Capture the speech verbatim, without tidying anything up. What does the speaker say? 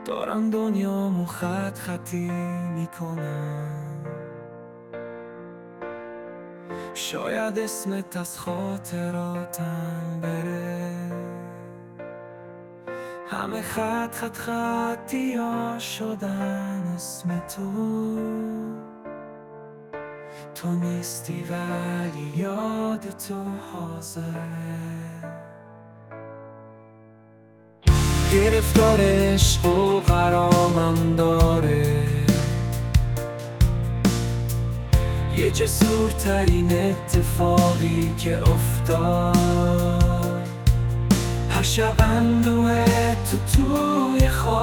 دارم دنیامو خط خطی میکنم. شاید اسمت از خاطراتم بره. همه خط خط خطی ها شدن اسم تو. تو نیستی ولی یاد تو حاضره. گرفتار عشق و غرامم داره. یه جسورترین اتفاقی که افتاد. هر شب اندوه تو توی خواب